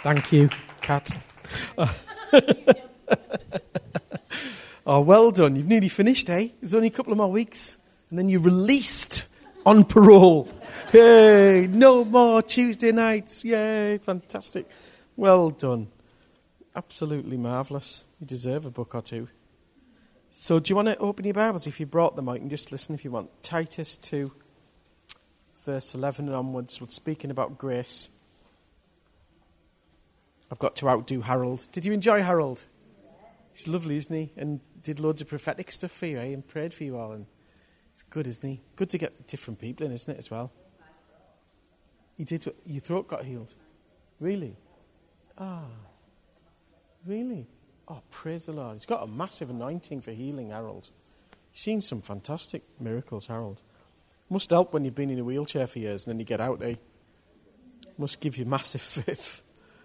Thank you, Kat. Oh, well done. You've nearly finished, eh? There's only a couple of more weeks. And then you're released on parole. Hey, no more Tuesday nights. Yay, fantastic. Well done. Absolutely marvellous. You deserve a book or two. So do you want to open your Bibles? If you brought them out, you can just listen if you want. Titus 2, verse 11 and onwards. We're speaking about grace. I've got to outdo Harold. Did you enjoy Harold? He's lovely, isn't he? And did loads of prophetic stuff for you, eh? And prayed for you all. And it's good, isn't he? Good to get different people in, isn't it, as well? He did. Your throat got healed. Really? Ah. Really? Oh, praise the Lord. He's got a massive anointing for healing, Harold. He's seen some fantastic miracles, Harold. Must help when you've been in a wheelchair for years and then you get out, eh? Must give you massive faith.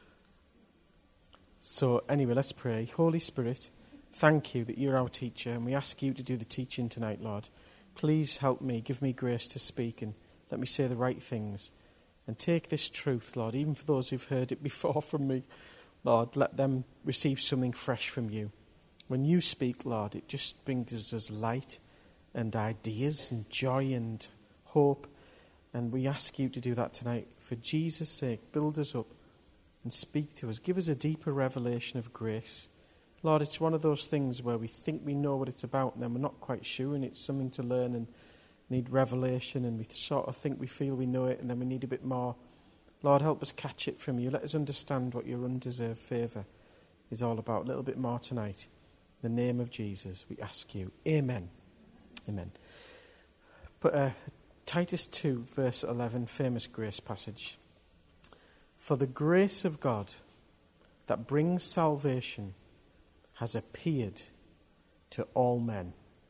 So anyway, let's pray. Holy Spirit, thank you that you're our teacher, and we ask you to do the teaching tonight, Lord. Please help me, give me grace to speak, and let me say the right things. And take this truth, Lord, even for those who've heard it before from me, Lord, let them receive something fresh from you. When you speak, Lord, it just brings us light and ideas and joy and hope. And we ask you to do that tonight. For Jesus' sake, build us up and speak to us. Give us a deeper revelation of grace. Lord, it's one of those things where we think we know what it's about and then we're not quite sure, and it's something to learn and need revelation, and we sort of think we feel we know it and then we need a bit more. Lord, help us catch it from you. Let us understand what your undeserved favour is all about a little bit more tonight. In the name of Jesus, we ask you. Amen. Amen. But Titus 2, verse 11, famous grace passage. For the grace of God that brings salvation has appeared to all men.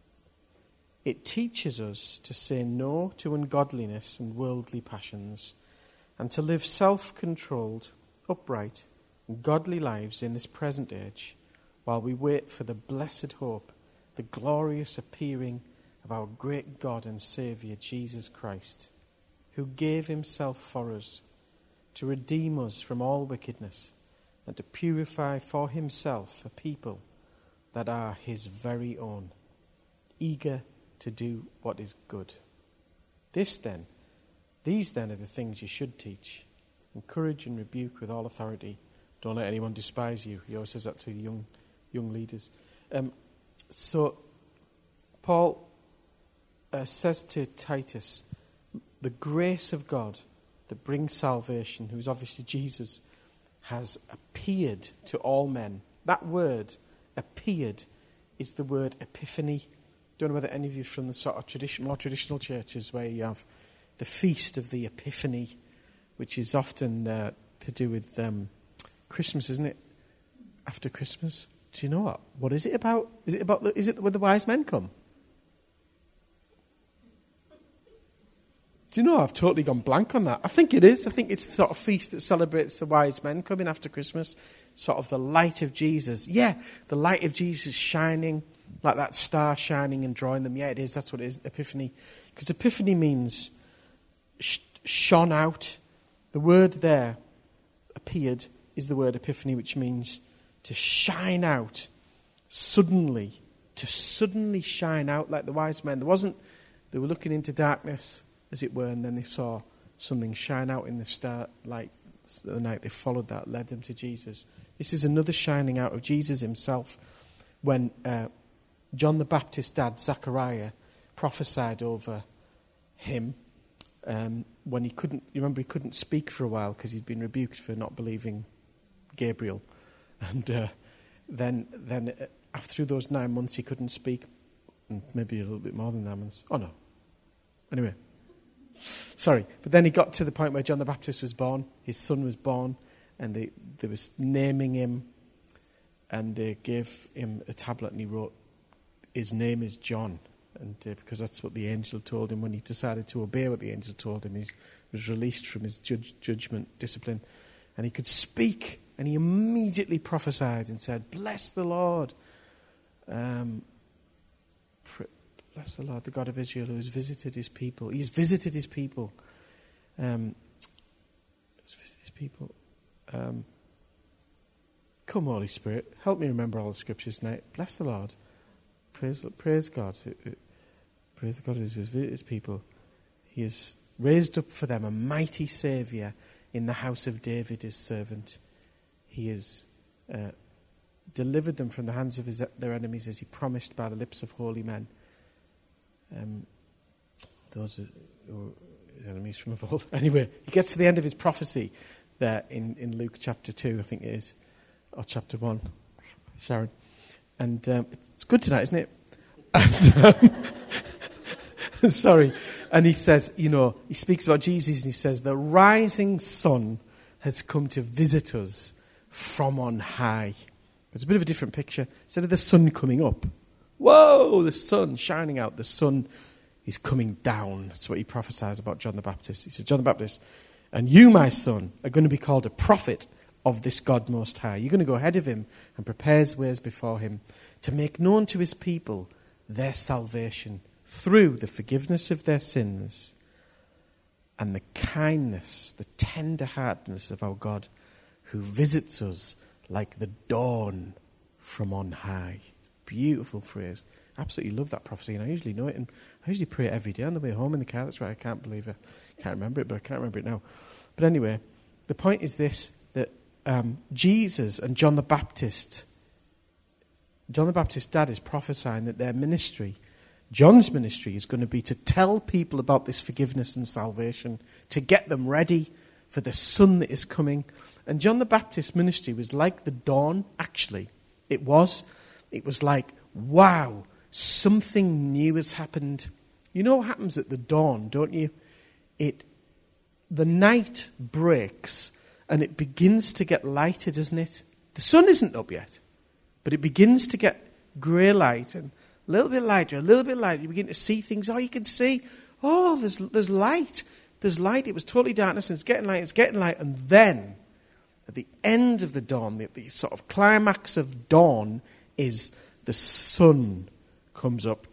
It teaches us to say no to ungodliness and worldly passions, and to live self-controlled, upright, and godly lives in this present age, while we wait for the blessed hope, the glorious appearing of our great God and Saviour, Jesus Christ, who gave himself for us, to redeem us from all wickedness, and to purify for himself a people that are his very own, eager to do what is good. These then are the things you should teach. Encourage and rebuke with all authority. Don't let anyone despise you. He always says that to the young leaders. So Paul says to Titus, the grace of God that brings salvation, who's obviously Jesus, has appeared to all men. That word, appeared, is the word epiphany. Don't know whether any of you are from the sort of more traditional churches where you have the feast of the Epiphany, which is often to do with Christmas, isn't it? After Christmas. Do you know what? What is it about? Is it when the wise men come? Do you know, I've totally gone blank on that. I think it is. I think it's the sort of feast that celebrates the wise men coming after Christmas. Sort of the light of Jesus. Yeah, the light of Jesus shining, like that star shining and drawing them. Yeah, it is. That's what it is, Epiphany. Because Epiphany means shone out. The word there, appeared, is the word Epiphany, which means to shine out suddenly. To suddenly shine out like the wise men. They were looking into darkness, as it were, and then they saw something shine out in the starlight of the night. They followed that, led them to Jesus. This is another shining out of Jesus himself. When John the Baptist's dad, Zechariah, prophesied over him, when he couldn't speak for a while because he'd been rebuked for not believing Gabriel. And then after those 9 months he couldn't speak, and maybe a little bit more than 9 months. Oh no. Anyway. Sorry, but then he got to the point where John the Baptist was born, his son was born, and they was naming him, and they gave him a tablet, and he wrote, his name is John, and because that's what the angel told him when he decided to obey what the angel told him. He was released from his judgment, discipline, and he could speak, and he immediately prophesied and said, bless the Lord, bless the Lord, the God of Israel, who has visited his people. He's visited his people. Come, Holy Spirit, help me remember all the scriptures tonight. Bless the Lord. Praise God. Praise God who has visited his people. He has raised up for them a mighty Saviour in the house of David, his servant. He has delivered them from the hands of their enemies as he promised by the lips of holy men. Those are enemies from of old. Anyway, he gets to the end of his prophecy there in Luke chapter 2, I think it is, or chapter 1, Sharon. And it's good tonight, isn't it? And, sorry. And he says, he speaks about Jesus and he says, the rising sun has come to visit us from on high. It's a bit of a different picture. Instead of the sun coming up, whoa, the sun shining out, the sun is coming down. That's what he prophesies about John the Baptist. He says, John the Baptist, and you, my son, are going to be called a prophet of this God Most High. You're going to go ahead of him and prepare his ways before him to make known to his people their salvation through the forgiveness of their sins and the kindness, the tender-heartedness of our God, who visits us like the dawn from on high. It's a beautiful phrase. Absolutely love that prophecy, and I usually know it, and I usually pray it every day on the way home in the car. That's right, I can't remember it, but I can't remember it now. But anyway, the point is this, that Jesus and John the Baptist's dad is prophesying that their ministry, John's ministry, is going to be to tell people about this forgiveness and salvation, to get them ready for the sun that is coming. And John the Baptist's ministry was like the dawn, actually. It was like, wow, something new has happened. You know what happens at the dawn, don't you? The night breaks and it begins to get lighter, doesn't it? The sun isn't up yet, but it begins to get grey light and a little bit lighter, You begin to see things. Oh, you can see, there's light. There's light. It was totally darkness and it's getting light. And then, at the end of the dawn, the sort of climax of dawn is the sun comes up,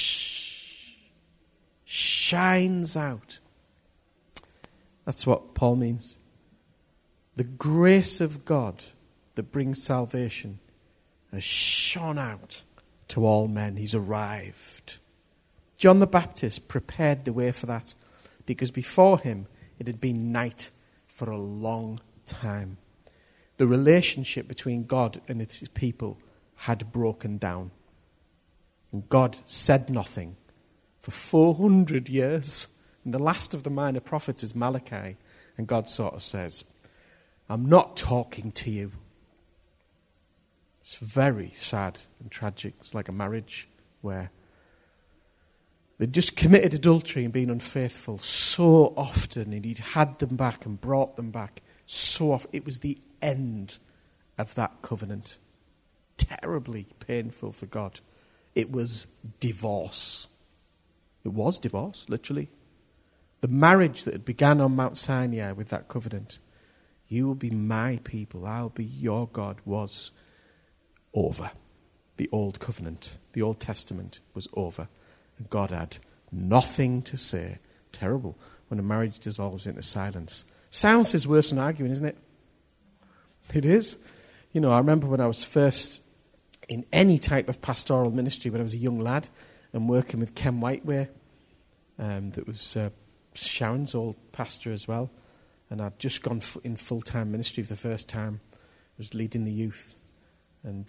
shines out. That's what Paul means. The grace of God that brings salvation has shone out to all men. He's arrived. John the Baptist prepared the way for that, because before him it had been night for a long time. The relationship between God and his people had broken down. And God said nothing for 400 years. And the last of the minor prophets is Malachi. And God sort of says, I'm not talking to you. It's very sad and tragic. It's like a marriage where they'd just committed adultery and been unfaithful so often, and he'd had them back and brought them back so often. It was the end of that covenant. Terribly painful for God. It was divorce. It was divorce, literally. The marriage that had begun on Mount Sinai with that covenant, you will be my people, I'll be your God, was over. The old covenant, the Old Testament was over. And God had nothing to say. Terrible when a marriage dissolves into silence. Silence is worse than arguing, isn't it? It is. I remember when I was first in any type of pastoral ministry when I was a young lad and working with Ken Whiteway, that was Sharon's old pastor as well. And I'd just gone in full-time ministry for the first time. I was leading the youth. And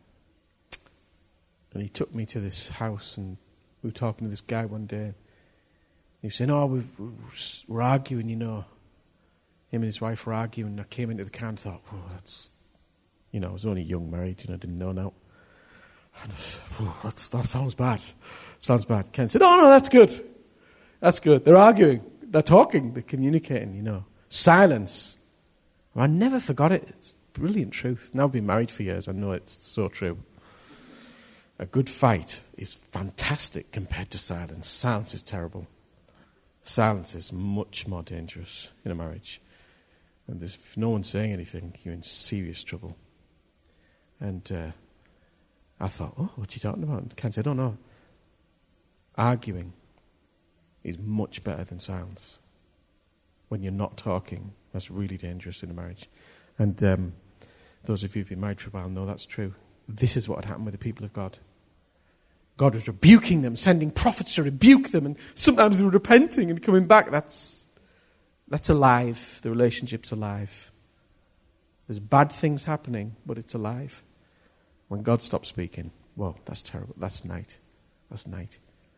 he took me to this house, and we were talking to this guy one day. And he was saying, we're arguing, Him and his wife were arguing. And I came into the car and thought, that's... I was only young, married, didn't know now. And I said, that sounds bad. Sounds bad. Ken said, no, that's good. That's good. They're arguing. They're talking. They're communicating, Silence. I never forgot it. It's brilliant truth. Now I've been married for years. I know it's so true. A good fight is fantastic compared to silence. Silence is terrible. Silence is much more dangerous in a marriage. And if no one's saying anything, you're in serious trouble. And I thought, what's he talking about? And Ken said, no. Arguing is much better than silence. When you're not talking, that's really dangerous in a marriage. And Those of you who've been married for a while know that's true. This is what had happened with the people of God. God was rebuking them, sending prophets to rebuke them, and sometimes they were repenting and coming back. That's alive. The relationship's alive. There's bad things happening, but it's alive. When God stops speaking, well, that's terrible. That's night. That's night.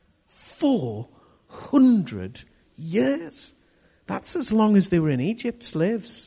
400 years. That's as long as they were in Egypt, slaves.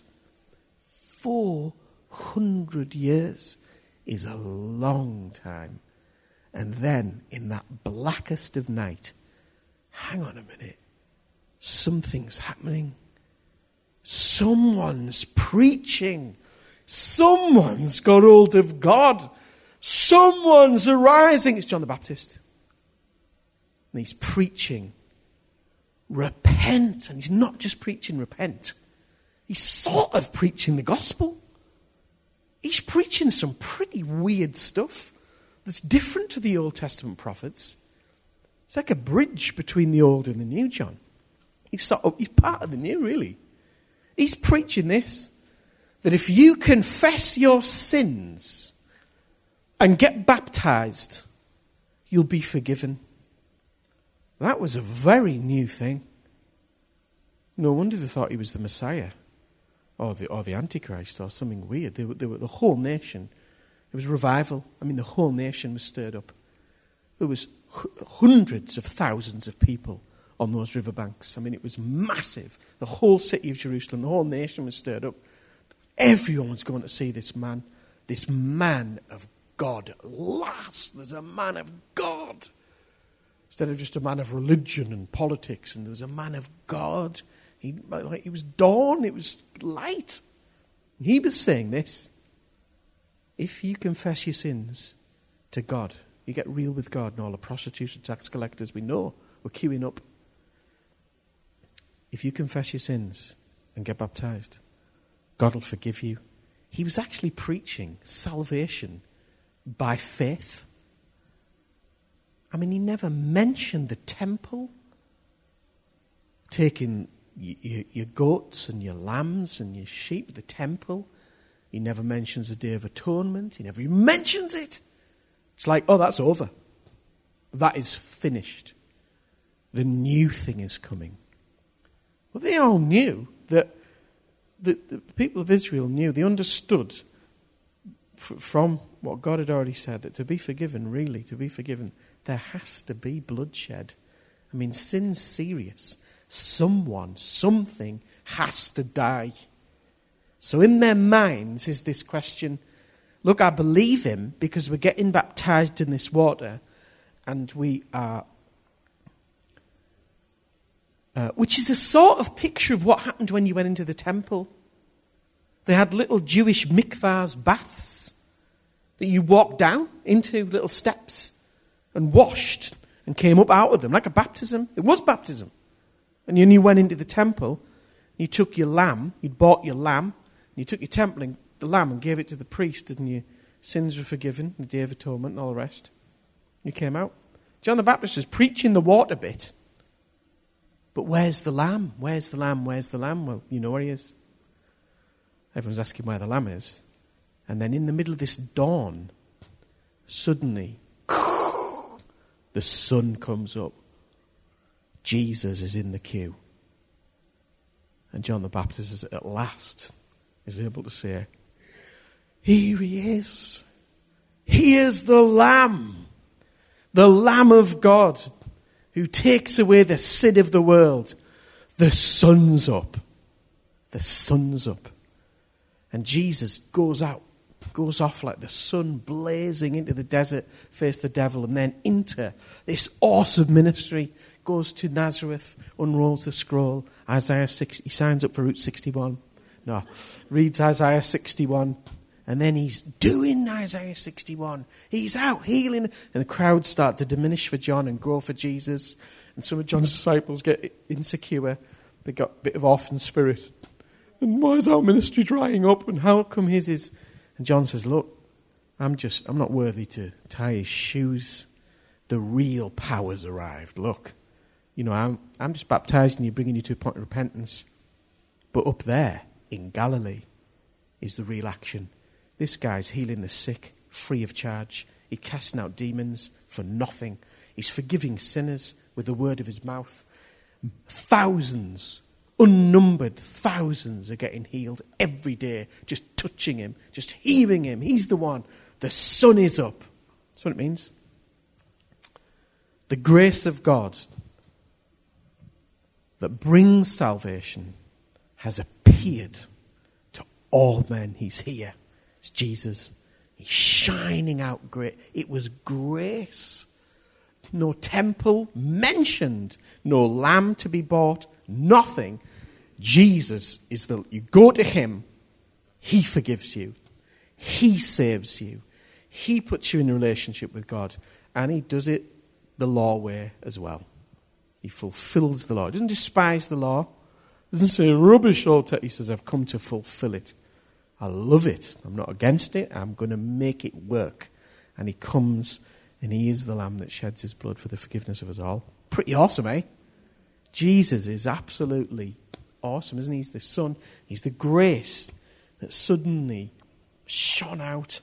400 years is a long time. And then, in that blackest of night, hang on a minute, something's happening. Someone's preaching. Someone's got hold of God. Someone's arising. It's John the Baptist. And he's preaching, repent. And he's not just preaching repent. He's sort of preaching the gospel. He's preaching some pretty weird stuff that's different to the Old Testament prophets. It's like a bridge between the Old and the New, John. He's part of the New, really. He's preaching this, that if you confess your sins and get baptized, you'll be forgiven. That was a very new thing. No wonder they thought he was the Messiah or the Antichrist or something weird. They were the whole nation. It was revival. I mean, the whole nation was stirred up. There was hundreds of thousands of people on those riverbanks. I mean, it was massive. The whole city of Jerusalem, the whole nation was stirred up. Everyone's going to see this man of God. At last, there's a man of God. Instead of just a man of religion and politics, and there was a man of God. He was dawn, it was light. And he was saying this: if you confess your sins to God, you get real with God. And all the prostitutes and tax collectors we know were queuing up. If you confess your sins and get baptized, God will forgive you. He was actually preaching salvation by faith. I mean, he never mentioned the temple, taking your goats and your lambs and your sheep, the temple. He never mentions the Day of Atonement. He never even mentions it. It's like, oh, that's over. That is finished. The new thing is coming. Well, they all knew that the people of Israel knew. They understood from what God had already said that to be forgiven, really, to be forgiven, there has to be bloodshed. I mean, sin's serious. Someone, something has to die. So in their minds is this question: look, I believe him because we're getting baptized in this water, and we are, which is a sort of picture of what happened when you went into the temple. They had little Jewish mikvahs, baths, that you walked down into, little steps, and washed and came up out of them, like a baptism. It was baptism. And then you went into the temple, you took your lamb, you'd bought your lamb, and you took your temple and the lamb and gave it to the priest, and your sins were forgiven, the Day of Atonement and all the rest. You came out. John the Baptist was preaching the water bit. But where's the lamb? Where's the lamb? Where's the lamb? Well, you know where he is. Everyone's asking where the lamb is. And then in the middle of this dawn, suddenly, the sun comes up. Jesus is in the queue. And John the Baptist is at last is able to say, here he is. Here's the Lamb of God, who takes away the sin of the world. The sun's up. The sun's up. And Jesus goes off like the sun blazing into the desert, face the devil, and then into this awesome ministry. Goes to Nazareth, unrolls the scroll, Isaiah 6, he signs up for Route 61. No, reads Isaiah 61, and then he's doing Isaiah 61. He's out healing, and the crowds start to diminish for John and grow for Jesus. And some of John's disciples get insecure. They got a bit of orphan spirit. And why is our ministry drying up? And how come his is? And John says, look, I'm not worthy to tie his shoes. The real power's arrived. Look. You know, I'm just baptizing you, bringing you to a point of repentance. But up there, in Galilee, is the real action. This guy's healing the sick free of charge. He's casting out demons for nothing. He's forgiving sinners with the word of his mouth. Thousands, unnumbered thousands are getting healed every day, just touching him, just hearing him. He's the one. The sun is up. That's what it means. The grace of God that brings salvation has appeared to all men. He's here. It's Jesus. He's shining out great. It was grace. No temple mentioned. No lamb to be bought. Nothing. Jesus is you go to him. He forgives you. He saves you. He puts you in a relationship with God. And he does it the law way as well. He fulfills the law. He doesn't despise the law. He doesn't say rubbish all time. He says, I've come to fulfill it. I love it. I'm not against it. I'm going to make it work. And he comes and he is the Lamb that sheds his blood for the forgiveness of us all. Pretty awesome, eh? Jesus is absolutely awesome, isn't he? He's the Son. He's the grace that suddenly shone out.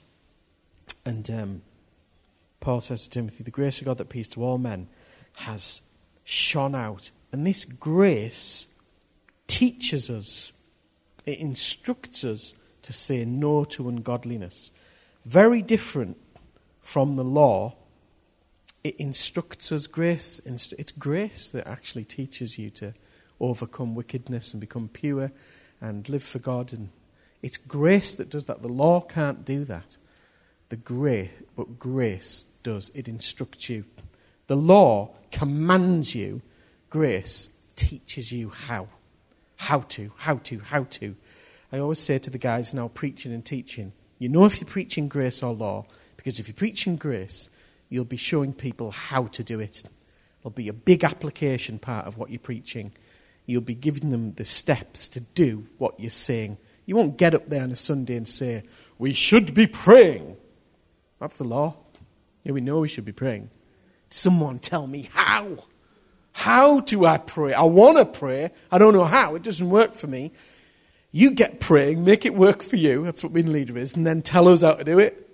And Paul says to Timothy, the grace of God that appeals to all men has shone out. And this grace teaches us, it instructs us to say no to ungodliness. Very different from the law. It instructs us grace. It's grace that actually teaches you to overcome wickedness and become pure and live for God. And it's grace that does that. The law can't do that. But grace does. It instructs you. The law commands you. Grace teaches you how. How to. I always say to the guys now preaching and teaching, you know if you're preaching grace or law, because if you're preaching grace, you'll be showing people how to do it. There'll be a big application part of what you're preaching. You'll be giving them the steps to do what you're saying. You won't get up there on a Sunday and say, we should be praying. That's the law. Yeah, we know we should be praying. Someone tell me how. How do I pray? I want to pray. I don't know how. It doesn't work for me. You get praying, make it work for you. That's what being a leader is. And then tell us how to do it.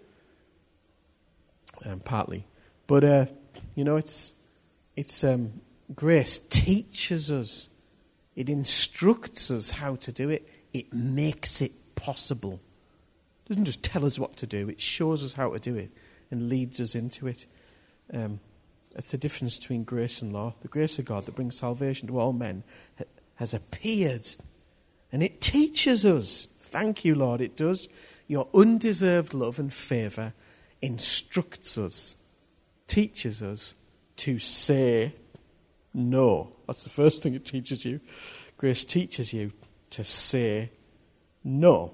Partly. But, it's grace teaches us. It instructs us how to do it. It makes it possible. It doesn't just tell us what to do. It shows us how to do it and leads us into it. That's the difference between grace and law. The grace of God that brings salvation to all men has appeared. And it teaches us. Thank you, Lord. It does. Your undeserved love and favour instructs us, teaches us to say no. That's the first thing it teaches you. Grace teaches you to say no.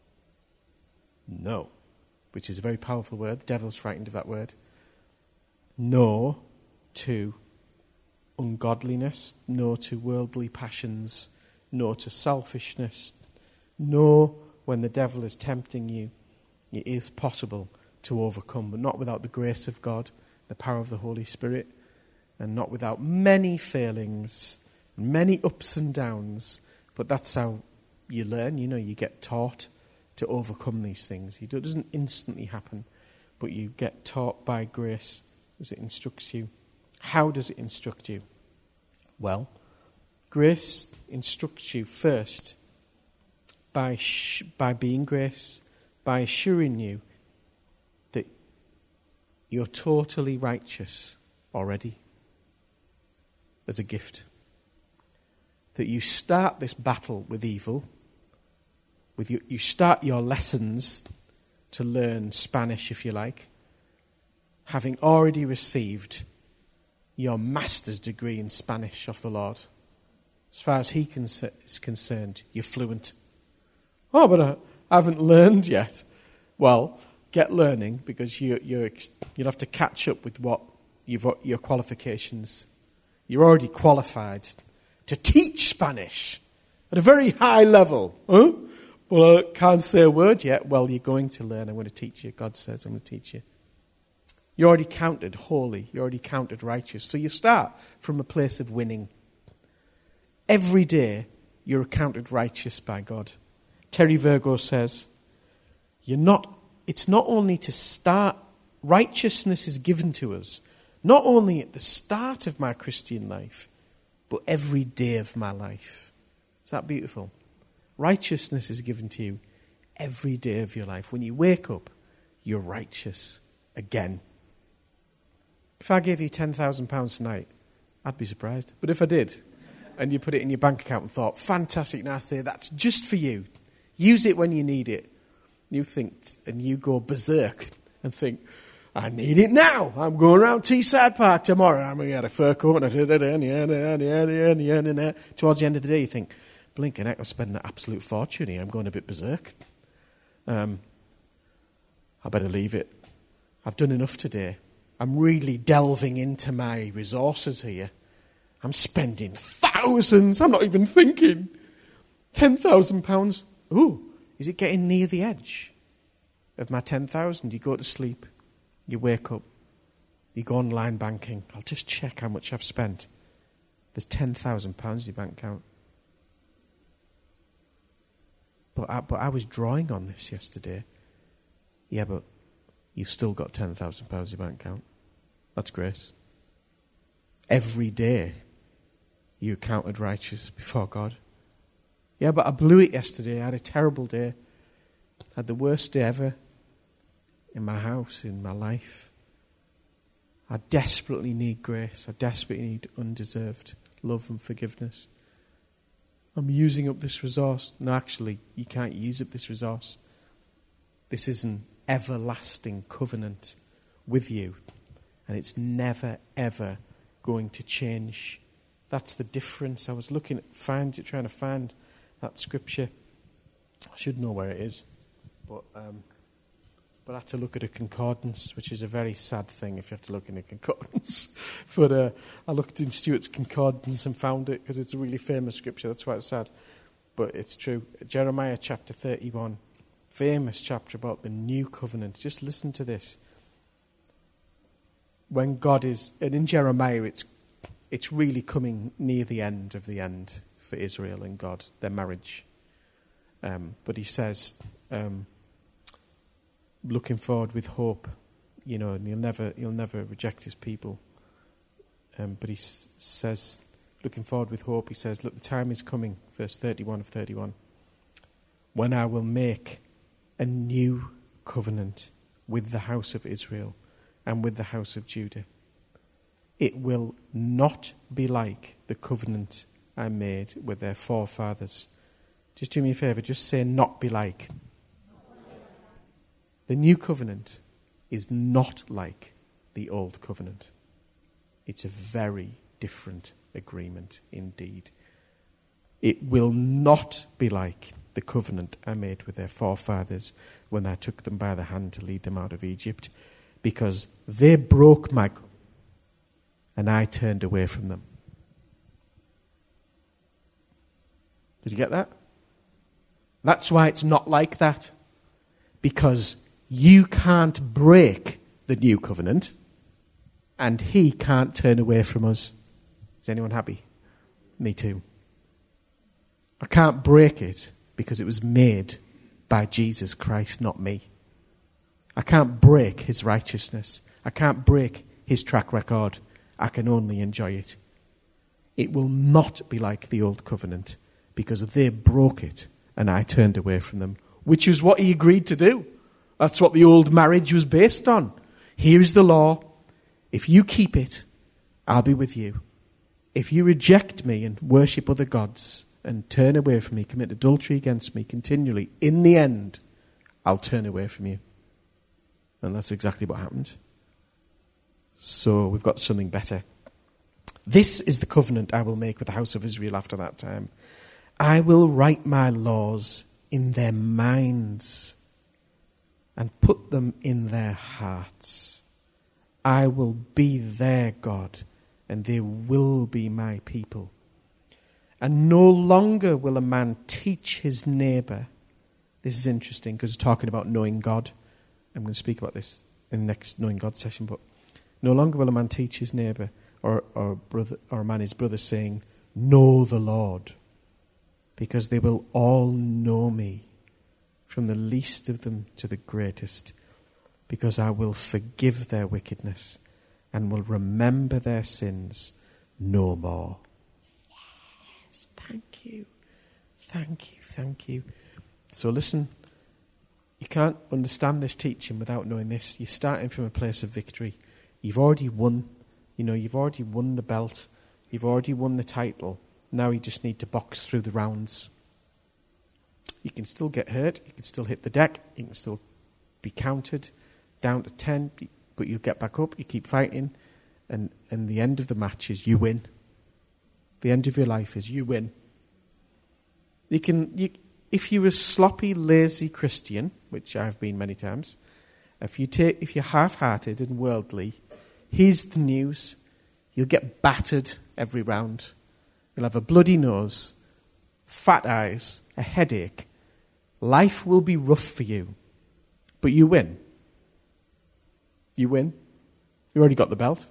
No. Which is a very powerful word. The devil's frightened of that word. No to ungodliness. No to worldly passions. No to selfishness. No when the devil is tempting you. It is possible to overcome, but not without the grace of God, the power of the Holy Spirit, and not without many failings, many ups and downs. But that's how you learn. You get taught to overcome these things. It doesn't instantly happen, but you get taught by grace as it instructs you. How does it instruct you? Well, grace instructs you first by being grace, by assuring you that you're totally righteous already as a gift. That you start this battle with evil, you start your lessons to learn Spanish, if you like, having already received your master's degree in Spanish off the Lord. As far as he is concerned, you're fluent. Oh, but I haven't learned yet. Well, get learning, because you'll have to catch up with what your qualifications. You're already qualified to teach Spanish at a very high level. Huh? Well, I can't say a word yet. Well, you're going to learn. I'm going to teach you. God says I'm going to teach you. You're already counted holy. You're already counted righteous. So you start from a place of winning. Every day, you're counted righteous by God. Terry Virgo says, It's not only to start, righteousness is given to us, not only at the start of my Christian life, but every day of my life. Is that beautiful? Righteousness is given to you every day of your life. When you wake up, you're righteous again. If I gave you £10,000 tonight, I'd be surprised. But if I did, and you put it in your bank account and thought, fantastic, now I say, that's just for you. Use it when you need it. You think, and you go berserk and think, I need it now. I'm going around Teesside Park tomorrow. I'm going to get a fur coat. Towards the end of the day, you think, blinking heck, I'm spending an absolute fortune here. I'm going a bit berserk. I better leave it. I've done enough today. I'm really delving into my resources here. I'm spending thousands. I'm not even thinking. £10,000. Ooh, is it getting near the edge of my 10,000? You go to sleep. You wake up. You go online banking. I'll just check how much I've spent. There's £10,000 in your bank account. But I was drawing on this yesterday. Yeah, but you've still got £10,000 in your bank account. That's grace. Every day you're counted righteous before God. Yeah, but I blew it yesterday. I had a terrible day. I had the worst day ever in my house, in my life. I desperately need grace. I desperately need undeserved love and forgiveness. I'm using up this resource. No, actually, you can't use up this resource. This is an everlasting covenant with you. And it's never, ever going to change. That's the difference. I was trying to find that scripture. I should know where it is. But I had to look at a concordance, which is a very sad thing if you have to look in a concordance. But I looked in Stuart's concordance and found it because it's a really famous scripture. That's why it's sad. But it's true. Jeremiah chapter 31, famous chapter about the new covenant. Just listen to this. When God is, and in Jeremiah it's really coming near the end of the end for Israel and God, their marriage. But he says, looking forward with hope, and he'll never reject his people. But he says, looking forward with hope, he says, look, the time is coming, verse 31 of 31, when I will make a new covenant with the house of Israel and with the house of Judah. It will not be like the covenant I made with their forefathers. Just do me a favour, just say not be like. The new covenant is not like the old covenant. It's a very different agreement indeed. It will not be like the covenant I made with their forefathers when I took them by the hand to lead them out of Egypt, because they broke my covenant and I turned away from them. Did you get that? That's why it's not like that. Because you can't break the new covenant and he can't turn away from us. Is anyone happy? Me too. I can't break it because it was made by Jesus Christ, not me. I can't break his righteousness. I can't break his track record. I can only enjoy it. It will not be like the old covenant because they broke it and I turned away from them, which is what he agreed to do. That's what the old marriage was based on. Here is the law. If you keep it, I'll be with you. If you reject me and worship other gods and turn away from me, commit adultery against me continually, in the end, I'll turn away from you. And that's exactly what happened. So we've got something better. This is the covenant I will make with the house of Israel after that time. I will write my laws in their minds and put them in their hearts. I will be their God, and they will be my people. And no longer will a man teach his neighbour. This is interesting because we're talking about knowing God. I'm going to speak about this in the next Knowing God session, but no longer will a man teach his neighbour or brother or a man his brother, saying, know the Lord, because they will all know me, from the least of them to the greatest, because I will forgive their wickedness and will remember their sins no more. Yes, thank you. Thank you, thank you. So listen, you can't understand this teaching without knowing this. You're starting from a place of victory. You've already won. You've already won the belt. You've already won the title. Now you just need to box through the rounds. You can still get hurt. You can still hit the deck. You can still be counted down to 10, but you'll get back up. You keep fighting, and the end of the match is you win. The end of your life is you win. If you're a sloppy, lazy Christian, which I've been many times, if you're half-hearted and worldly, here's the news: you'll get battered every round. You'll have a bloody nose, fat eyes, a headache. Life will be rough for you, but you win. You win. You already got the belt.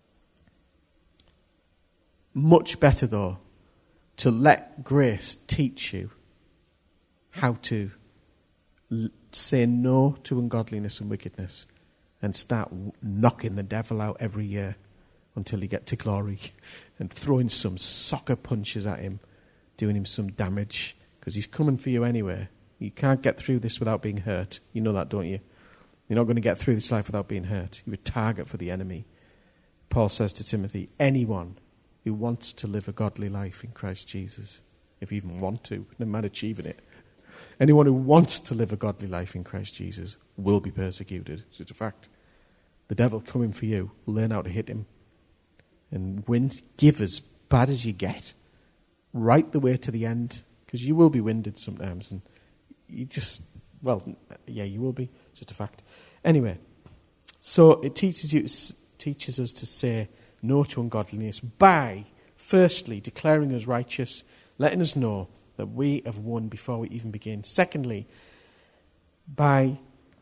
Much better, though, to let grace teach you how to say no to ungodliness and wickedness and start knocking the devil out every year until you get to glory and throwing some soccer punches at him, doing him some damage, because he's coming for you anyway. You can't get through this without being hurt. You know that, don't you? You're not going to get through this life without being hurt. You're a target for the enemy. Paul says to Timothy, anyone who wants to live a godly life in Christ Jesus, if you even want to, no matter achieving it, anyone who wants to live a godly life in Christ Jesus will be persecuted. It's a fact. The devil coming for you, learn how to hit him and win. Give as bad as you get, right the way to the end, because you will be winded sometimes, and you just, you will be. It's just a fact. Anyway, so it teaches us to say no to ungodliness by, firstly, declaring us righteous, letting us know that we have won before we even begin. Secondly, by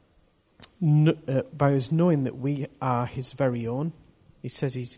us knowing that we are his very own. He says he's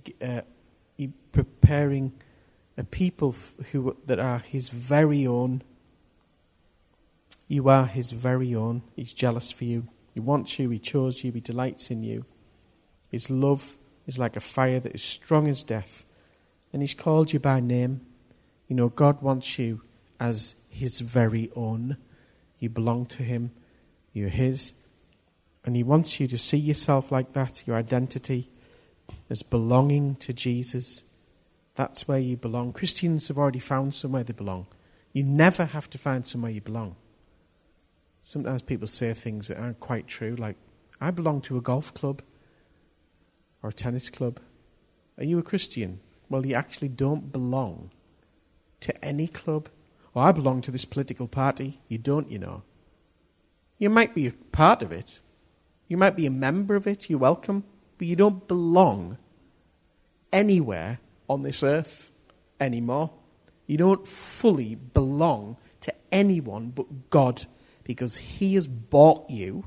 preparing a people that are his very own. You are his very own. He's jealous for you. He wants you. He chose you. He delights in you. His love is like a fire that is strong as death. And he's called you by name. God wants you as his very own. You belong to him. You're his. And he wants you to see yourself like that, your identity, as belonging to Jesus. That's where you belong. Christians have already found somewhere they belong. You never have to find somewhere you belong. Sometimes people say things that aren't quite true, like, I belong to a golf club or a tennis club. Are you a Christian? Well, you actually don't belong to any club. Or I belong to this political party. You don't, You might be a part of it. You might be a member of it. You're welcome. But you don't belong anywhere on this earth anymore. You don't fully belong to anyone but God, because he has bought you,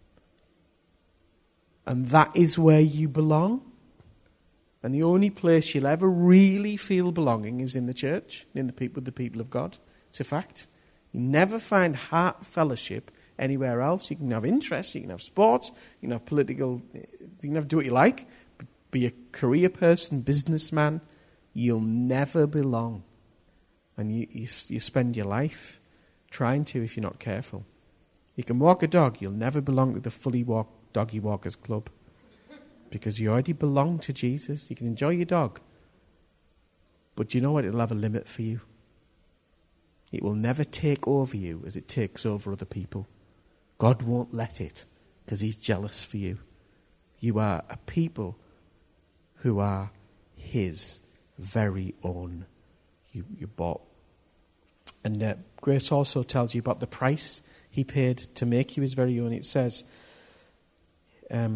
and that is where you belong. And the only place you'll ever really feel belonging is in the church, with the people of God. It's a fact. You never find heart fellowship anywhere else. You can have interests, you can have sports, you can have political, you can do what you like, be a career person, businessman. You'll never belong. And you spend your life trying to, if you're not careful. You can walk a dog, you'll never belong to the fully doggy walkers club, because you already belong to Jesus. You can enjoy your dog, but you know what? It'll have a limit for you. It will never take over you as it takes over other people. God won't let it, because he's jealous for you. You are a people who are his very own. You bought. And Grace also tells you about the price he paid to make you his very own. It says that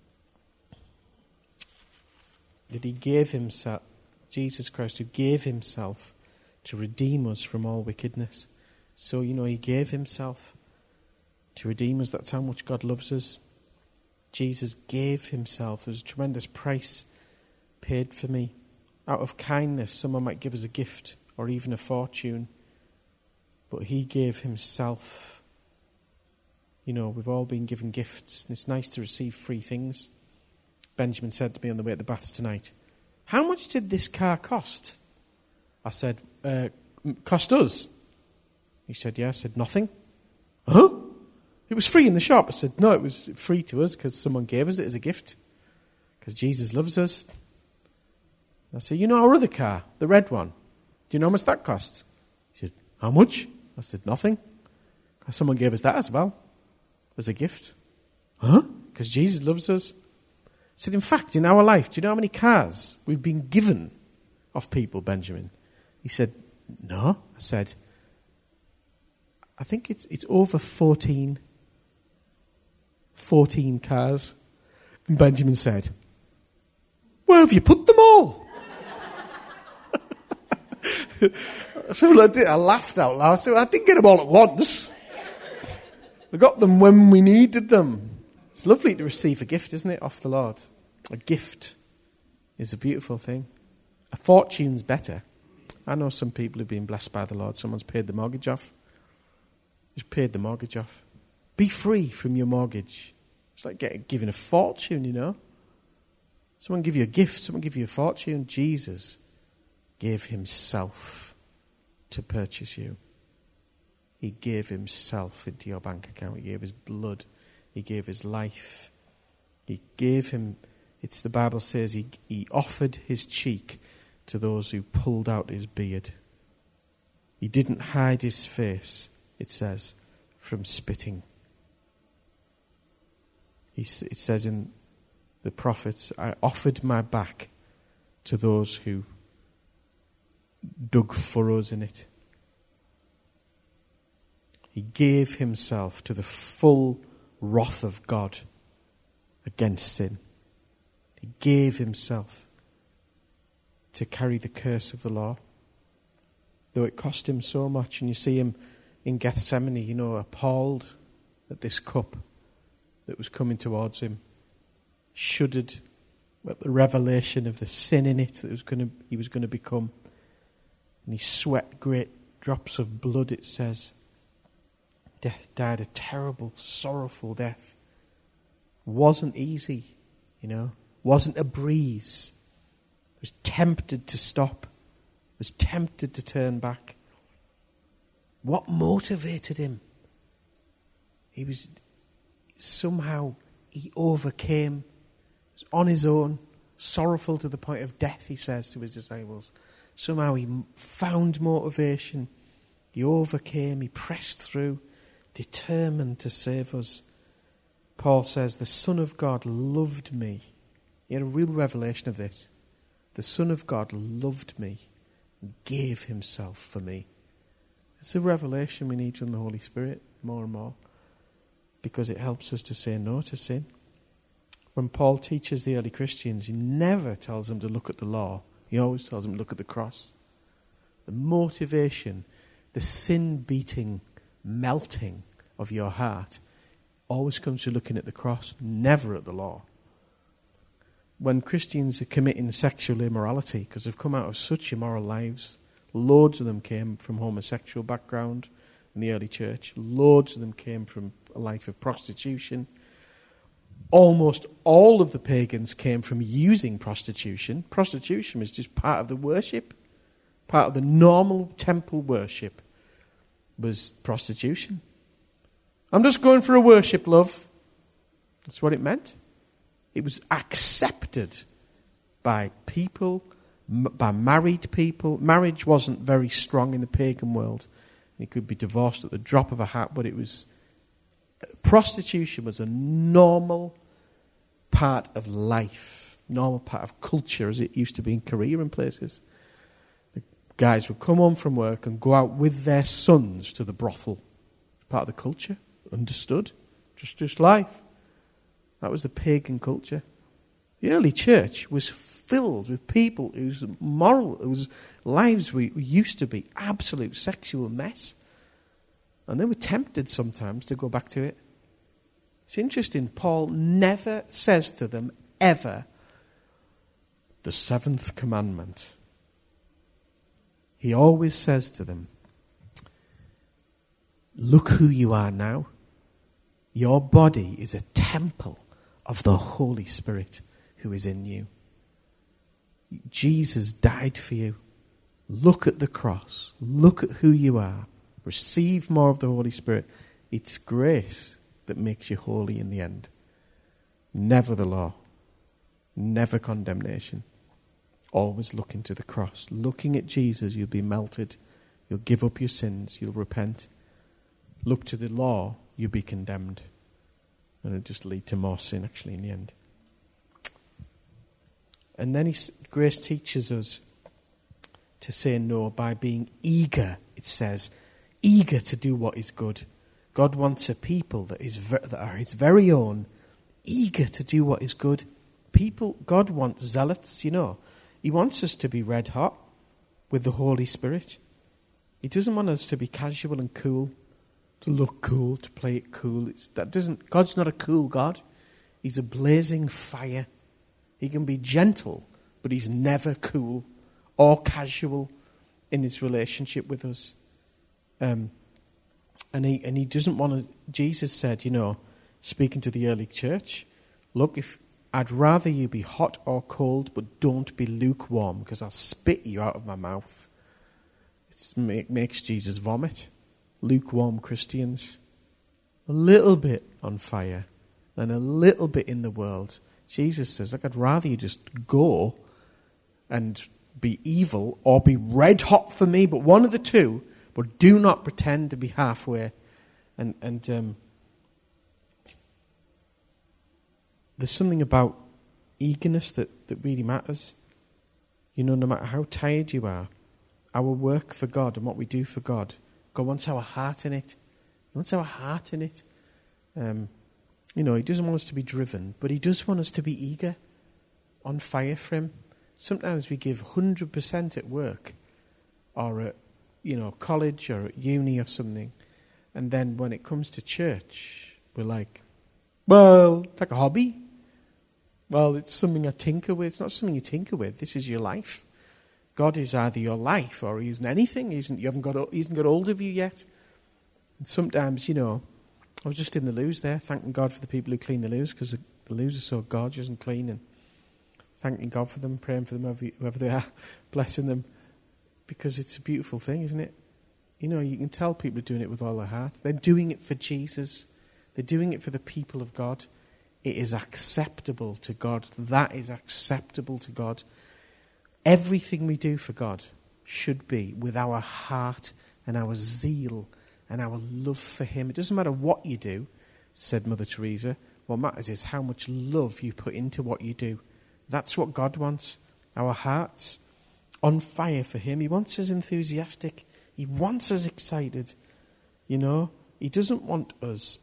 he gave himself, Jesus Christ, who gave himself to redeem us from all wickedness. So, he gave himself to redeem us. That's how much God loves us. Jesus gave himself. There's a tremendous price paid for me. Out of kindness, someone might give us a gift or even a fortune. But he gave himself You know, we've all been given gifts, and it's nice to receive free things. Benjamin said to me on the way to the baths tonight, "How much did this car cost?" I said, "Cost us?" He said, "Yeah." I said, "Nothing." "Huh? It was free in the shop." I said, "No, it was free to us because someone gave us it as a gift. Because Jesus loves us." I said, "You know our other car, the red one? Do you know how much that cost?" He said, "How much?" I said, "Nothing. Because someone gave us that as well, as a gift." "Huh? Because Jesus loves us." I said, "In fact, in our life, do you know how many cars we've been given of people, Benjamin?" He said, "No." I said, "I think it's over 14 cars." And Benjamin said, "Where have you put them all?" So I laughed out loud. So I didn't get them all at once. I got them when we needed them. It's lovely to receive a gift, isn't it, off the Lord? A gift is a beautiful thing. A fortune's better. I know some people who've been blessed by the Lord. Someone's paid the mortgage off. Just paid the mortgage off. Be free from your mortgage. It's like giving a fortune, you know. Someone give you a gift. Someone give you a fortune. Jesus gave himself to purchase you. He gave himself into your bank account. He gave his blood. He gave his life. He gave him, the Bible says, he offered his cheek to those who pulled out his beard. He didn't hide his face, it says, from spitting. It says in the prophets, "I offered my back to those who dug furrows in it." He gave himself to the full wrath of God against sin. He gave himself to carry the curse of the law, though it cost him so much. And you see him in Gethsemane, you know, appalled at this cup that was coming towards him, shuddered at the revelation of the sin in it that he was going to become. And he sweat great drops of blood, it says. Death died a terrible, sorrowful death. Wasn't easy, you know. Wasn't a breeze. Was tempted to stop. Was tempted to turn back. What motivated him? He overcame. He was on his own, sorrowful to the point of death, he says to his disciples. Somehow he found motivation. He overcame. He pressed through, determined to save us. Paul says, the Son of God loved me. He had a real revelation of this. The Son of God loved me and gave himself for me. It's a revelation we need from the Holy Spirit more and more, because it helps us to say no to sin. When Paul teaches the early Christians, he never tells them to look at the law. He always tells them to look at the cross. The motivation, the sin-beating melting of your heart always comes to looking at the cross, never at the law. When Christians are committing sexual immorality, because they've come out of such immoral lives, loads of them came from homosexual background in the early church. Loads of them came from a life of prostitution. Almost all of the pagans came from using prostitution. Prostitution was just part of the worship. Part of the normal temple worship was prostitution. I'm just going for a worship, love. That's what it meant. It was accepted by people, by married people. Marriage wasn't very strong in the pagan world. You could be divorced at the drop of a hat, but prostitution was a normal part of life, normal part of culture, as it used to be in Korea and places. The guys would come home from work and go out with their sons to the brothel. Part of the culture, understood, just life. That was the pagan culture. The early church was filled with people whose lives used to be absolute sexual mess. And they were tempted sometimes to go back to it. It's interesting, Paul never says to them, ever, the seventh commandment. He always says to them, look who you are now. Your body is a temple of the Holy Spirit who is in you. Jesus died for you. Look at the cross. Look at who you are. Receive more of the Holy Spirit. It's grace that makes you holy in the end. Never the law. Never condemnation. Always looking to the cross. Looking at Jesus, you'll be melted. You'll give up your sins. You'll repent. Look to the law, you'll be condemned. And it'll just lead to more sin, actually, in the end. And then grace teaches us to say no by being eager, it says, eager to do what is good. God wants a people that are his very own, eager to do what is good. God wants zealots, you know. He wants us to be red hot with the Holy Spirit. He doesn't want us to be casual and cool, to look cool, to play it cool. God's not a cool God. He's a blazing fire. He can be gentle, but he's never cool or casual in his relationship with us. And he doesn't want to. Jesus said, you know, speaking to the early church, look, if I'd rather you be hot or cold, but don't be lukewarm, because I'll spit you out of my mouth. It makes Jesus vomit. Lukewarm Christians, a little bit on fire and a little bit in the world. Jesus says, look, I'd rather you just go and be evil or be red hot for me, but one of the two, but do not pretend to be halfway. And there's something about eagerness that really matters. You know, no matter how tired you are, our work for God and what we do for God, God wants our heart in it. He wants our heart in it. You know, he doesn't want us to be driven, but he does want us to be eager, on fire for him. Sometimes we give 100% at work or at, you know, college or at uni or something. And then when it comes to church, we're like, well, it's like a hobby. Well, it's something I tinker with. It's not something you tinker with. This is your life. God is either your life or he isn't anything. He hasn't got hold of you yet. And sometimes, you know, I was just in the loos there, thanking God for the people who clean the loos, because the loos are so gorgeous and clean, and thanking God for them, praying for them, whoever they are, blessing them, because it's a beautiful thing, isn't it? You know, you can tell people are doing it with all their heart. They're doing it for Jesus. They're doing it for the people of God. It is acceptable to God. That is acceptable to God. Everything we do for God should be with our heart and our zeal and our love for him. It doesn't matter what you do, said Mother Teresa. What matters is how much love you put into what you do. That's what God wants. Our hearts on fire for him. He wants us enthusiastic. He wants us excited. You know, he doesn't want us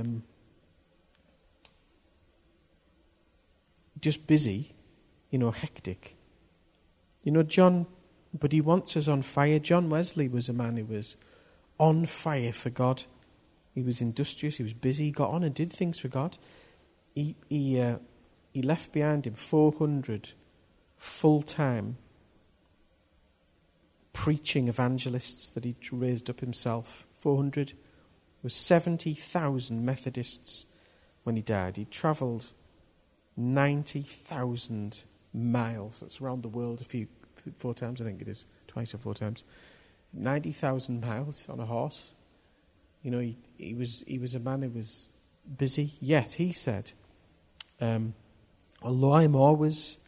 just busy, you know, hectic. You know, but he wants us on fire. John Wesley was a man who was on fire for God. He was industrious, he was busy, he got on and did things for God. He left behind him 400 full-time preaching evangelists that he raised up himself. 400. There were 70,000 Methodists when he died. He travelled 90,000 miles. That's around the world 4 times, I think it is. Twice or 4 times. 90,000 miles on a horse. You know, he was a man who was busy. Yet he said, although I'm always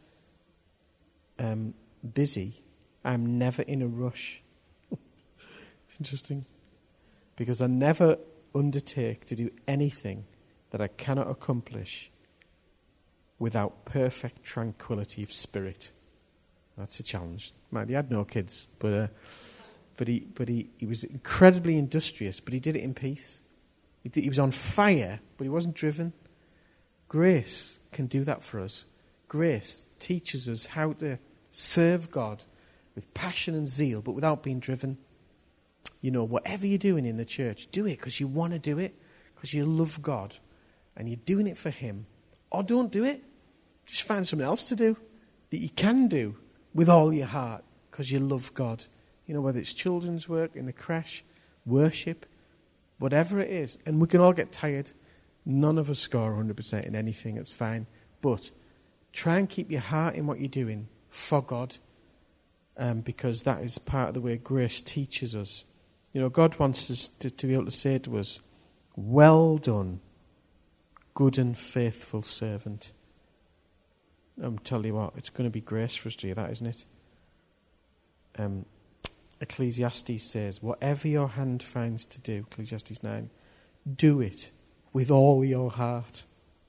busy, I'm never in a rush. It's interesting. Because I never undertake to do anything that I cannot accomplish without perfect tranquility of spirit. That's a challenge. Man, he had no kids, but he was incredibly industrious, but he did it in peace. He was on fire, but he wasn't driven. Grace can do that for us. Grace teaches us how to serve God with passion and zeal, but without being driven. You know, whatever you're doing in the church, do it because you want to do it, because you love God, and you're doing it for him. Or don't do it. Just find something else to do that you can do with all your heart because you love God. You know, whether it's children's work, in the creche, worship, whatever it is. And we can all get tired. None of us score 100% in anything, it's fine. But try and keep your heart in what you're doing for God, because that is part of the way grace teaches us. You know, God wants us to be able to say to us, well done, good and faithful servant. I'm telling you what, it's going to be grace for us to do that, isn't it? Ecclesiastes says, whatever your hand finds to do, Ecclesiastes 9, do it with all your heart.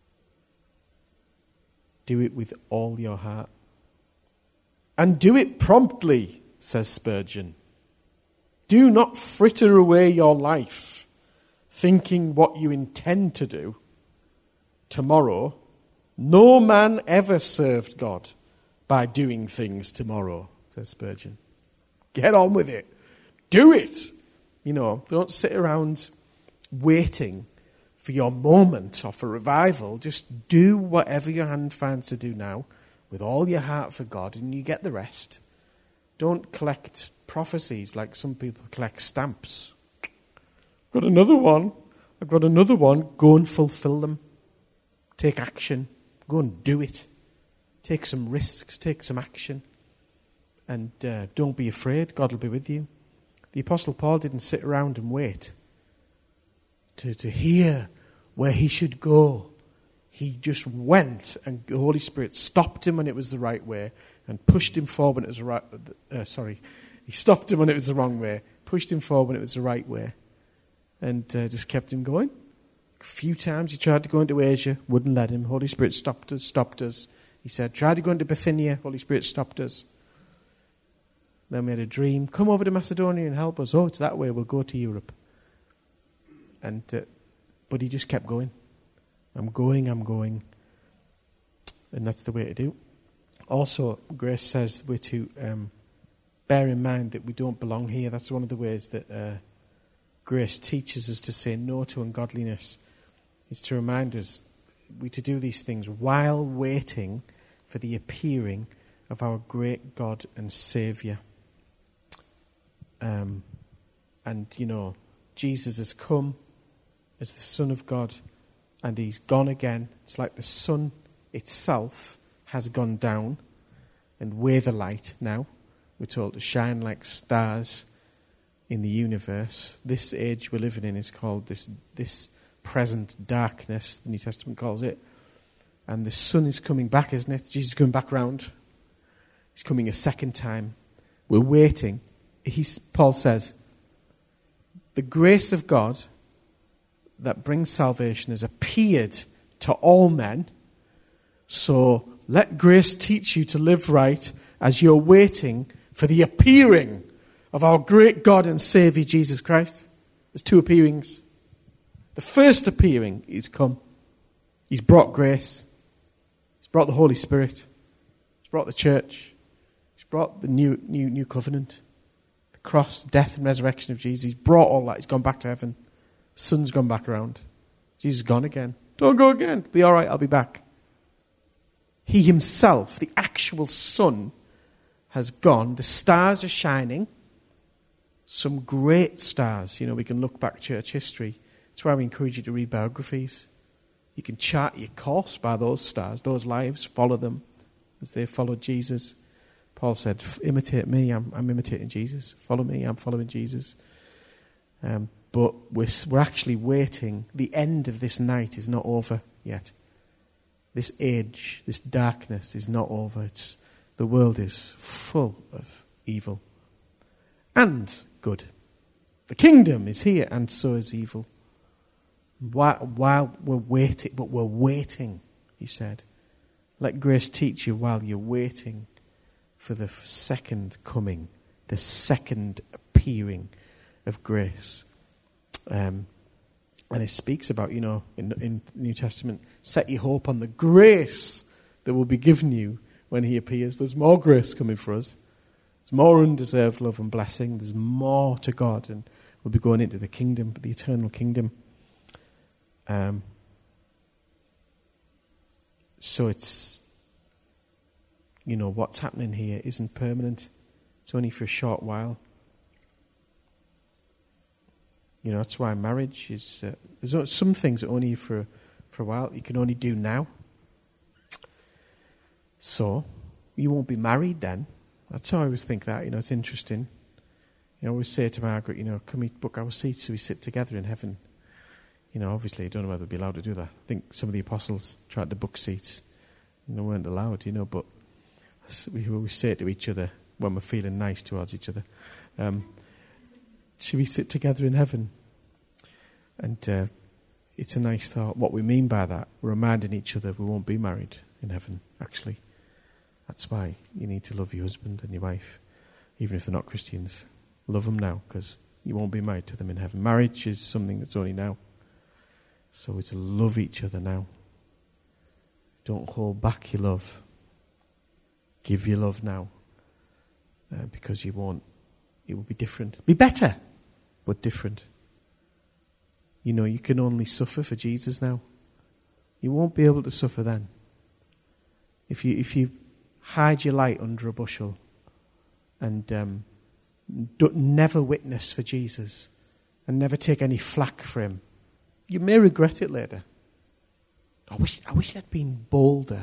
Do it with all your heart. And do it promptly, says Spurgeon. Do not fritter away your life thinking what you intend to do tomorrow. No man ever served God by doing things tomorrow, says Spurgeon. Get on with it. Do it. You know, don't sit around waiting for your moment or for revival. Just do whatever your hand finds to do now with all your heart for God, and you get the rest. Don't collect prophecies like some people collect stamps. I've got another one. Go and fulfill them. Take action. Go and do it. Take some risks. Take some action. And don't be afraid. God will be with you. The Apostle Paul didn't sit around and wait to hear where he should go. He just went, and the Holy Spirit stopped him when it was the right way and pushed him forward when it was the right. He stopped him when it was the wrong way, pushed him forward when it was the right way, and just kept him going. A few times he tried to go into Asia, wouldn't let him. Holy Spirit stopped us. He said, try to go into Bithynia. Holy Spirit stopped us. Then we had a dream. Come over to Macedonia and help us. Oh, it's that way. We'll go to Europe. And but he just kept going. I'm going. And that's the way to do. Also, Grace says we're to bear in mind that we don't belong here. That's one of the ways that Grace teaches us to say no to ungodliness. It's to remind us we're to do these things while waiting for the appearing of our great God and Saviour. And, you know, Jesus has come as the Son of God, and he's gone again. It's like the sun itself has gone down, and we're the light now. We're told to shine like stars in the universe. This age we're living in is called this present darkness, the New Testament calls it. And the sun is coming back, isn't it? Jesus is coming back round. He's coming a second time. We're waiting. Paul says, the grace of God that brings salvation has appeared to all men. So let grace teach you to live right as you're waiting for the appearing of our great God and Saviour, Jesus Christ. There's two appearings. The first appearing is come. He's brought grace. He's brought the Holy Spirit. He's brought the church. He's brought the new covenant. The cross, death and resurrection of Jesus. He's brought all that. He's gone back to heaven. The sun's gone back around. Jesus is gone again. Don't go again. Be all right, I'll be back. He himself, the actual sun, has gone. The stars are shining. Some great stars. You know, we can look back church history. That's why we encourage you to read biographies. You can chart your course by those stars, those lives. Follow them as they followed Jesus. Paul said, imitate me, I'm imitating Jesus. Follow me, I'm following Jesus. But we're actually waiting. The end of this night is not over yet. This age, this darkness is not over. The world is full of evil and good. The kingdom is here, and so is evil. While we're waiting, but we're waiting, he said. Let grace teach you while you're waiting for the second coming, the second appearing of grace. And it speaks about, you know, in the New Testament, set your hope on the grace that will be given you when he appears. There's more grace coming for us. There's more undeserved love and blessing. There's more to God, and we'll be going into the kingdom, the eternal kingdom. So it's, you know, what's happening here isn't permanent. It's only for a short while. You know, that's why marriage is... there's some things only for for a while. You can only do now. So, you won't be married then. That's how I always think that. It's interesting. I always say to Margaret, can we book our seats so we sit together in heaven? Obviously, I don't know whether they'd be allowed to do that. I think some of the apostles tried to book seats and they weren't allowed, but we always say to each other when we're feeling nice towards each other, should we sit together in heaven? And it's a nice thought. What we mean by that, we're reminding each other we won't be married in heaven, actually. That's why you need to love your husband and your wife, even if they're not Christians. Love them now, because you won't be married to them in heaven. Marriage is something that's only now. So we're to love each other now. Don't hold back your love. Give your love now. Because it will be different. Be better, but different. You can only suffer for Jesus now. You won't be able to suffer then. If you hide your light under a bushel and never witness for Jesus and never take any flack for him, you may regret it later. I wish I'd been bolder.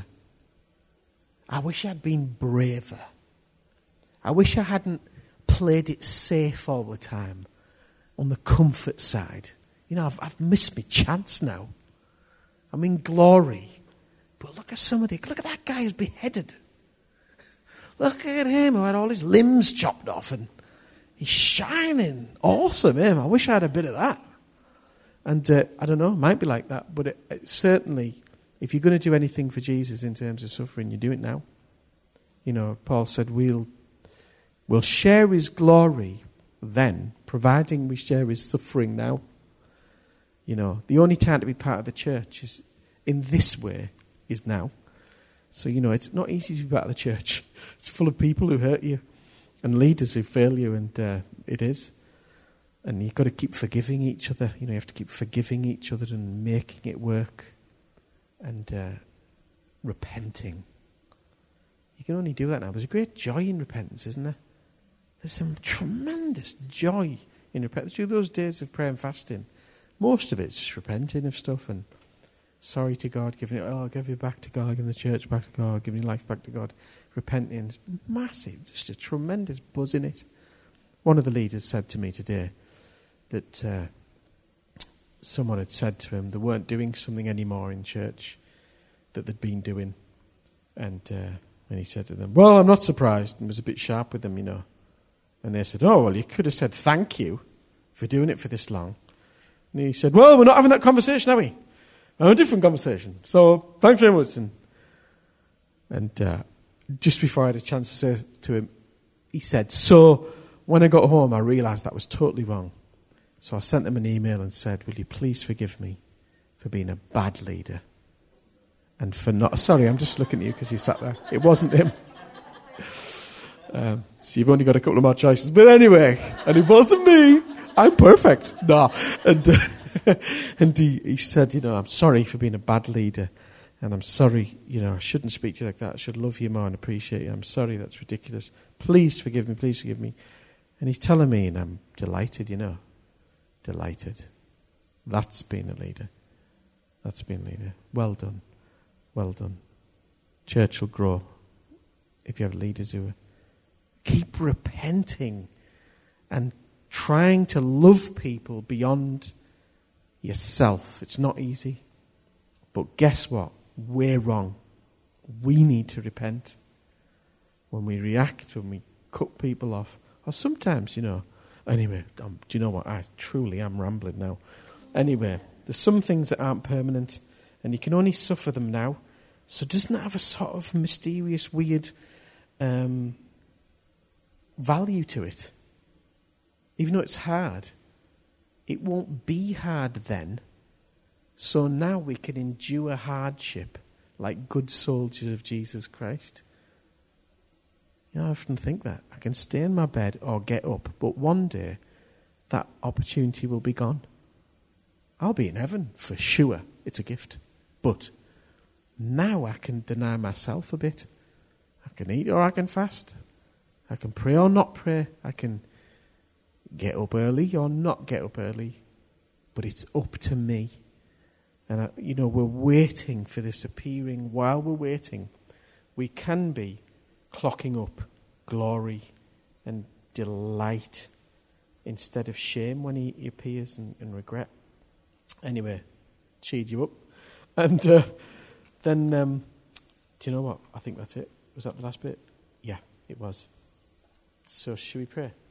I wish I'd been braver. I wish I hadn't played it safe all the time on the comfort side. I've missed my chance now. I'm in glory. But look at look at that guy who's beheaded. Look at him who had all his limbs chopped off and he's shining. Awesome, him. I wish I had a bit of that. And I don't know, it might be like that. But it certainly, if you're going to do anything for Jesus in terms of suffering, you do it now. Paul said we'll share his glory then, providing we share his suffering now. The only time to be part of the church is in this way is now. So, it's not easy to be part of the church. It's full of people who hurt you and leaders who fail you, and it is. And you've got to keep forgiving each other. You have to keep forgiving each other and making it work and repenting. You can only do that now. There's a great joy in repentance, isn't there? There's some tremendous joy in repentance. Through those days of prayer and fasting, most of it's just repenting of stuff and sorry to God, giving it, I'll give you back to God, giving the church back to God, giving your life back to God. Repenting is massive, just a tremendous buzz in it. One of the leaders said to me today that someone had said to him they weren't doing something anymore in church that they'd been doing. And he said to them, well, I'm not surprised, and was a bit sharp with them, And they said, oh, well, you could have said thank you for doing it for this long. And he said, well, we're not having that conversation, are we? A different conversation. So, thanks very much. And just before I had a chance to say to him, he said, so when I got home, I realised that was totally wrong. So I sent him an email and said, will you please forgive me for being a bad leader? And for not... Sorry, I'm just looking at you because he sat there. It wasn't him. So you've only got a couple of more choices. But anyway, and it wasn't me. I'm perfect. No. And he said, I'm sorry for being a bad leader. And I'm sorry, I shouldn't speak to you like that. I should love you more and appreciate you. I'm sorry, that's ridiculous. Please forgive me, please forgive me. And he's telling me, and I'm delighted, Delighted. That's being a leader. That's being a leader. Well done. Well done. Church will grow if you have leaders who keep repenting and trying to love people beyond yourself. It's not easy. But guess what? We're wrong. We need to repent. When we react, when we cut people off, or sometimes, anyway, do you know what? I truly am rambling now. Anyway, there's some things that aren't permanent, and you can only suffer them now. So doesn't it have a sort of mysterious, weird value to it? Even though it's hard, it won't be hard then. So now we can endure hardship like good soldiers of Jesus Christ. I often think that. I can stay in my bed or get up, but one day that opportunity will be gone. I'll be in heaven for sure. It's a gift. But now I can deny myself a bit. I can eat or I can fast. I can pray or not pray. I can get up early or not get up early. But it's up to me. And, we're waiting for this appearing. While we're waiting, we can be clocking up glory and delight instead of shame when he appears and regret. Anyway, cheered you up. And then, do you know what? I think that's it. Was that the last bit? Yeah, it was. So should we pray?